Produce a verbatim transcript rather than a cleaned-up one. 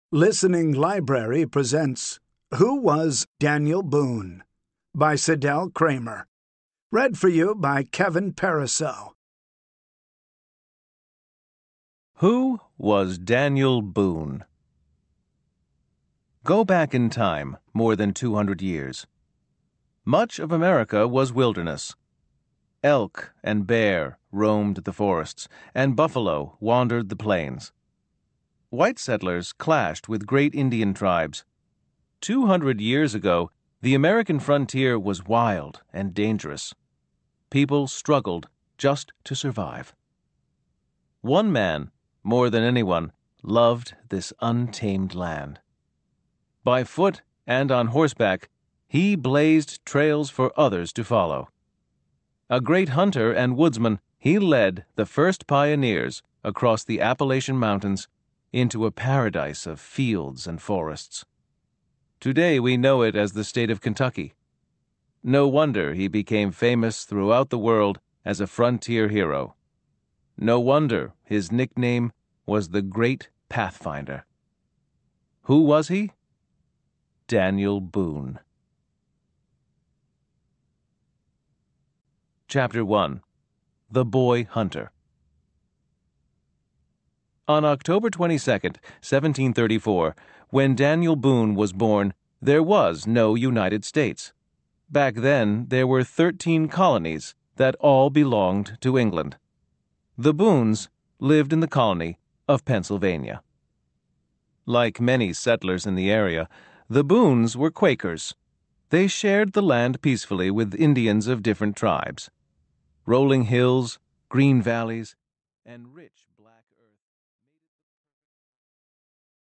Listening Library presents Who Was Daniel Boone? By Sidel Kramer. Read for you by Kevin Pariseau. Who was Daniel Boone? Go back in time more than two hundred years. Much of America was wilderness. Elk and bear roamed the forests, and buffalo wandered the plains. White settlers clashed with great Indian tribes. Two hundred years ago, the American frontier was wild and dangerous. People struggled just to survive. One man, more than anyone, loved this untamed land. By foot and on horseback, he blazed trails for others to follow. A great hunter and woodsman, he led the first pioneers across the Appalachian Mountains into a paradise of fields and forests. Today we know it as the state of Kentucky. No wonder he became famous throughout the world as a frontier hero. No wonder his nickname was the Great Pathfinder. Who was he? Daniel Boone. Chapter one. The Boy Hunter. On October twenty-second, seventeen thirty-four, when Daniel Boone was born, there was no United States. Back then, there were thirteen colonies that all belonged to England. The Boones lived in the colony of Pennsylvania. Like many settlers in the area, the Boones were Quakers. They shared the land peacefully with Indians of different tribes. Rolling hills, green valleys, and rich